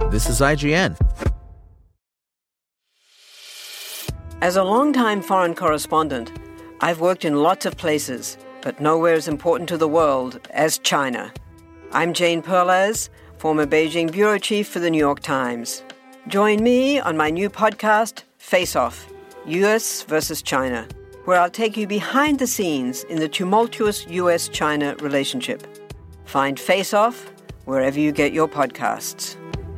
This is IGN. As a longtime foreign correspondent, I've worked in lots of places, but nowhere as important to the world as China. I'm Jane Perlez, former Beijing bureau chief for the New York Times. Join me on my new podcast, Face Off, U.S. versus China, where I'll take you behind the scenes in the tumultuous U.S.-China relationship. Find Face Off wherever you get your podcasts.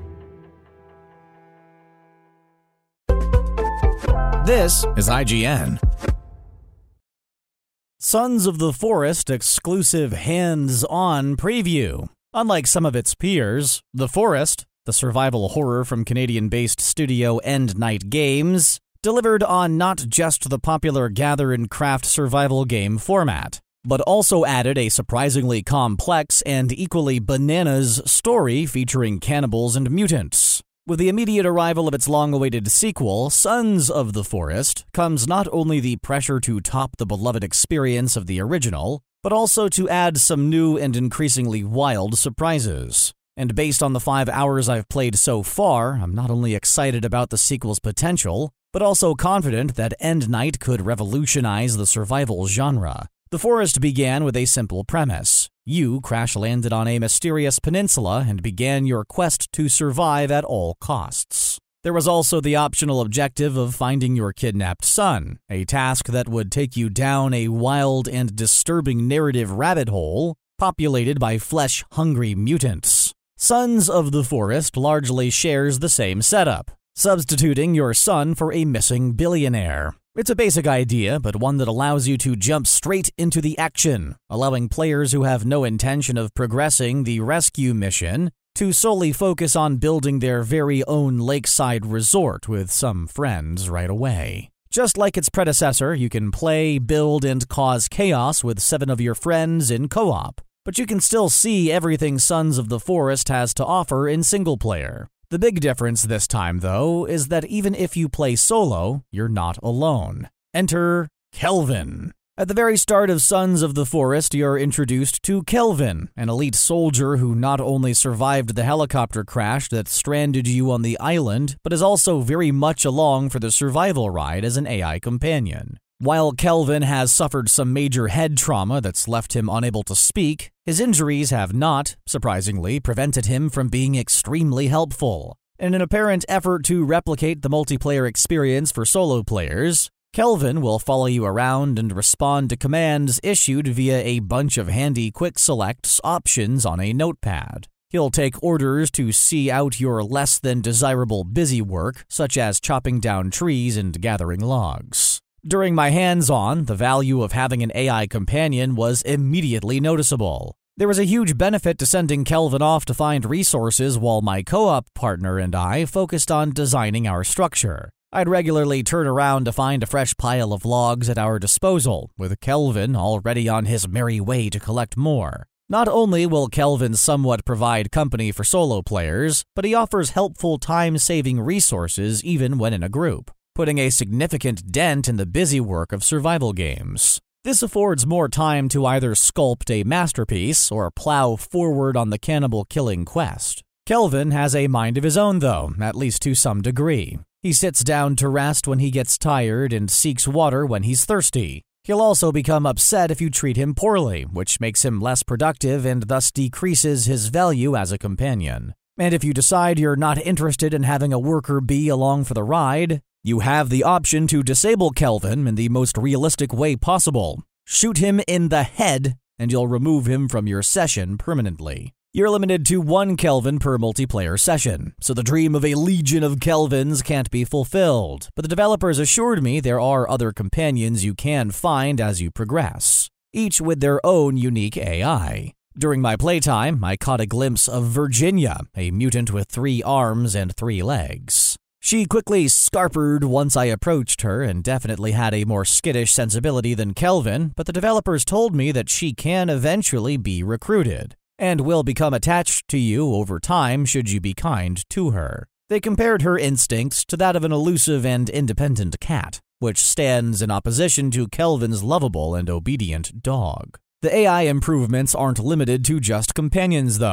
This is IGN. Sons of the Forest exclusive hands-on preview. Unlike some of its peers, The Forest, the survival horror from Canadian-based studio End Night Games, delivered on not just the popular gather and craft survival game format, but also added a surprisingly complex and equally bananas story featuring cannibals and mutants. With the immediate arrival of its long-awaited sequel, Sons of the Forest, comes not only the pressure to top the beloved experience of the original, but also to add some new and increasingly wild surprises. And based on the 5 hours I've played so far, I'm not only excited about the sequel's potential, but also confident that End Night could revolutionize the survival genre. The Forest began with a simple premise. You crash-landed on a mysterious peninsula and began your quest to survive at all costs. There was also the optional objective of finding your kidnapped son, a task that would take you down a wild and disturbing narrative rabbit hole populated by flesh-hungry mutants. Sons of the Forest largely shares the same setup, substituting your son for a missing billionaire. It's a basic idea, but one that allows you to jump straight into the action, allowing players who have no intention of progressing the rescue mission to solely focus on building their very own lakeside resort with some friends right away. Just like its predecessor, you can play, build, and cause chaos with 7 of your friends in co-op, but you can still see everything Sons of the Forest has to offer in single player. The big difference this time, though, is that even if you play solo, you're not alone. Enter Kelvin. At the very start of Sons of the Forest, you're introduced to Kelvin, an elite soldier who not only survived the helicopter crash that stranded you on the island, but is also very much along for the survival ride as an AI companion. While Kelvin has suffered some major head trauma that's left him unable to speak, his injuries have not, surprisingly, prevented him from being extremely helpful. In an apparent effort to replicate the multiplayer experience for solo players, Kelvin will follow you around and respond to commands issued via a bunch of handy quick selects options on a notepad. He'll take orders to see out your less than desirable busy work, such as chopping down trees and gathering logs. During my hands-on, the value of having an AI companion was immediately noticeable. There was a huge benefit to sending Kelvin off to find resources while my co-op partner and I focused on designing our structure. I'd regularly turn around to find a fresh pile of logs at our disposal, with Kelvin already on his merry way to collect more. Not only will Kelvin somewhat provide company for solo players, but he offers helpful time-saving resources even when in a group, putting a significant dent in the busy work of survival games. This affords more time to either sculpt a masterpiece or plow forward on the cannibal-killing quest. Kelvin has a mind of his own, though, at least to some degree. He sits down to rest when he gets tired and seeks water when he's thirsty. He'll also become upset if you treat him poorly, which makes him less productive and thus decreases his value as a companion. And if you decide you're not interested in having a worker bee along for the ride, you have the option to disable Kelvin in the most realistic way possible. Shoot him in the head, and you'll remove him from your session permanently. You're limited to 1 Kelvin per multiplayer session, so the dream of a legion of Kelvins can't be fulfilled, but the developers assured me there are other companions you can find as you progress, each with their own unique AI. During my playtime, I caught a glimpse of Virginia, a mutant with 3 arms and 3 legs. She quickly scarpered once I approached her and definitely had a more skittish sensibility than Kelvin, but the developers told me that she can eventually be recruited and will become attached to you over time should you be kind to her. They compared her instincts to that of an elusive and independent cat, which stands in opposition to Kelvin's lovable and obedient dog. The AI improvements aren't limited to just companions, though.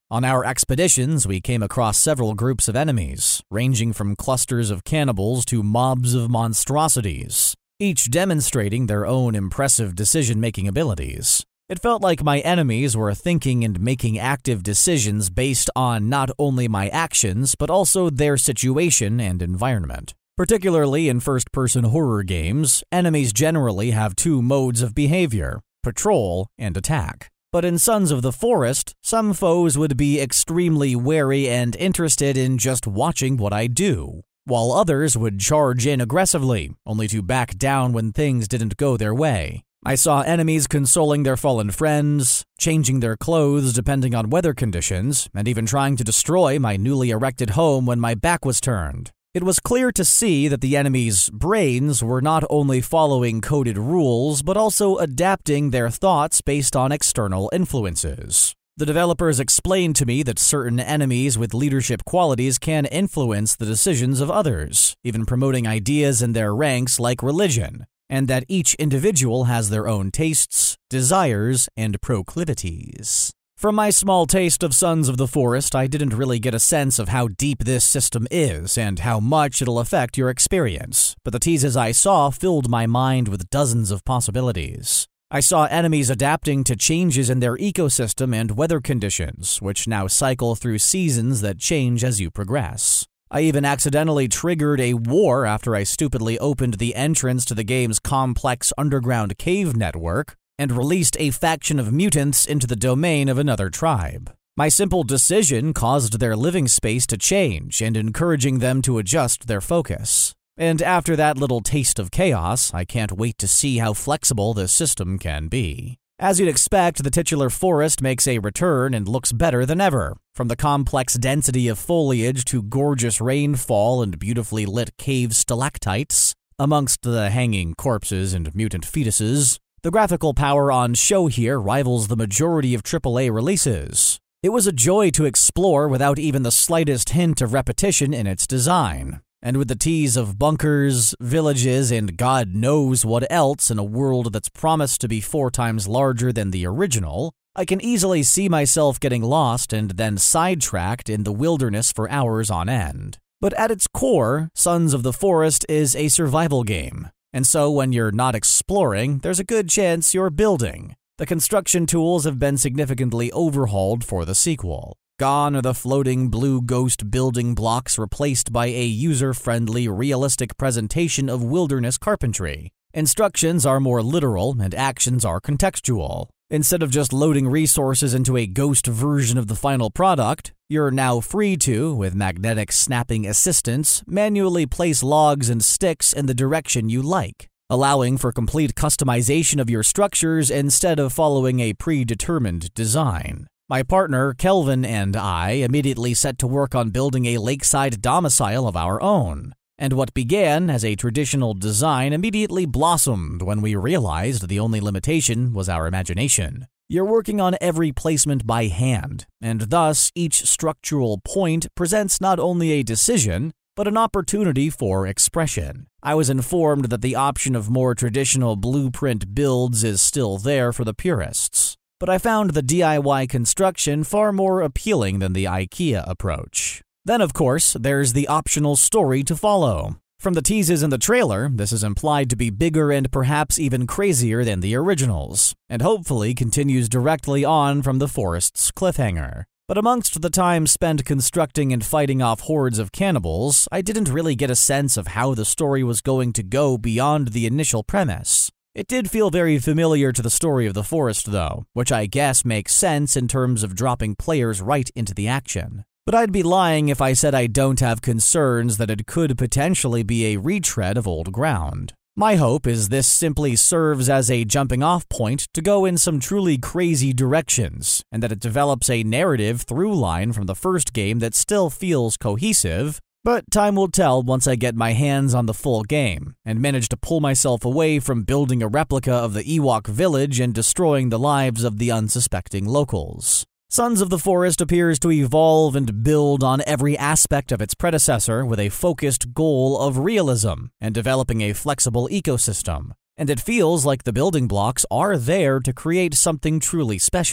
On our expeditions, we came across several groups of enemies, ranging from clusters of cannibals to mobs of monstrosities, each demonstrating their own impressive decision-making abilities. It felt like my enemies were thinking and making active decisions based on not only my actions, but also their situation and environment. Particularly in first-person horror games, enemies generally have two modes of behavior: patrol and attack. But in Sons of the Forest, some foes would be extremely wary and interested in just watching what I do, while others would charge in aggressively, only to back down when things didn't go their way. I saw enemies consoling their fallen friends, changing their clothes depending on weather conditions, and even trying to destroy my newly erected home when my back was turned. It was clear to see that the enemy's brains were not only following coded rules, but also adapting their thoughts based on external influences. The developers explained to me that certain enemies with leadership qualities can influence the decisions of others, even promoting ideas in their ranks like religion, and that each individual has their own tastes, desires, and proclivities. From my small taste of Sons of the Forest, I didn't really get a sense of how deep this system is and how much it'll affect your experience, but the teases I saw filled my mind with dozens of possibilities. I saw enemies adapting to changes in their ecosystem and weather conditions, which now cycle through seasons that change as you progress. I even accidentally triggered a war after I stupidly opened the entrance to the game's complex underground cave network and released a faction of mutants into the domain of another tribe. My simple decision caused their living space to change and encouraging them to adjust their focus. And after that little taste of chaos, I can't wait to see how flexible this system can be. As you'd expect, the titular forest makes a return and looks better than ever. From the complex density of foliage to gorgeous rainfall and beautifully lit cave stalactites, amongst the hanging corpses and mutant fetuses, the graphical power on show here rivals the majority of AAA releases. It was a joy to explore without even the slightest hint of repetition in its design. And with the tease of bunkers, villages, and God knows what else in a world that's promised to be 4 times larger than the original, I can easily see myself getting lost and then sidetracked in the wilderness for hours on end. But at its core, Sons of the Forest is a survival game. And so when you're not exploring, there's a good chance you're building. The construction tools have been significantly overhauled for the sequel. Gone are the floating blue ghost building blocks replaced by a user-friendly, realistic presentation of wilderness carpentry. Instructions are more literal and actions are contextual. Instead of just loading resources into a ghost version of the final product, you're now free to, with magnetic snapping assistance, manually place logs and sticks in the direction you like, allowing for complete customization of your structures instead of following a predetermined design. My partner, Kelvin, and I immediately set to work on building a lakeside domicile of our own. And what began as a traditional design immediately blossomed when we realized the only limitation was our imagination. You're working on every placement by hand, and thus each structural point presents not only a decision, but an opportunity for expression. I was informed that the option of more traditional blueprint builds is still there for the purists, but I found the DIY construction far more appealing than the IKEA approach. Then, of course, there's the optional story to follow. From the teases in the trailer, this is implied to be bigger and perhaps even crazier than the originals, and hopefully continues directly on from the forest's cliffhanger. But amongst the time spent constructing and fighting off hordes of cannibals, I didn't really get a sense of how the story was going to go beyond the initial premise. It did feel very familiar to the story of the forest, though, which I guess makes sense in terms of dropping players right into the action. But I'd be lying if I said I don't have concerns that it could potentially be a retread of old ground. My hope is this simply serves as a jumping-off point to go in some truly crazy directions, and that it develops a narrative through line from the first game that still feels cohesive, but time will tell once I get my hands on the full game, and manage to pull myself away from building a replica of the Ewok village and destroying the lives of the unsuspecting locals. Sons of the Forest appears to evolve and build on every aspect of its predecessor with a focused goal of realism and developing a flexible ecosystem, and it feels like the building blocks are there to create something truly special.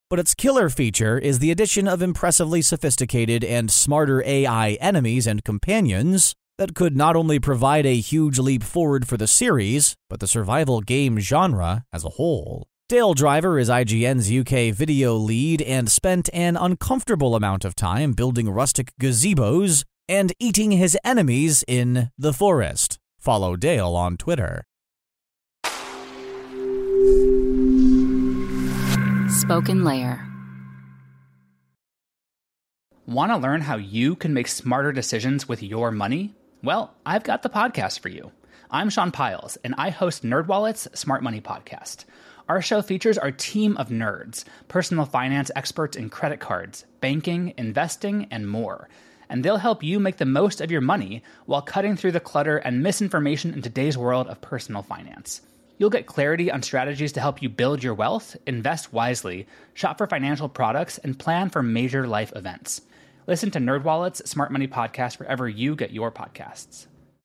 But its killer feature is the addition of impressively sophisticated and smarter AI enemies and companions that could not only provide a huge leap forward for the series, but the survival game genre as a whole. Dale Driver is IGN's UK video lead and spent an uncomfortable amount of time building rustic gazebos and eating his enemies in The Forest. Follow Dale on Twitter. Spoken Layer. Want to learn how you can make smarter decisions with your money? Well, I've got the podcast for you. I'm Sean Piles, and I host NerdWallet's Smart Money Podcast. Our show features our team of nerds, personal finance experts in credit cards, banking, investing, and more. And they'll help you make the most of your money while cutting through the clutter and misinformation in today's world of personal finance. You'll get clarity on strategies to help you build your wealth, invest wisely, shop for financial products, and plan for major life events. Listen to NerdWallet's Smart Money Podcast wherever you get your podcasts.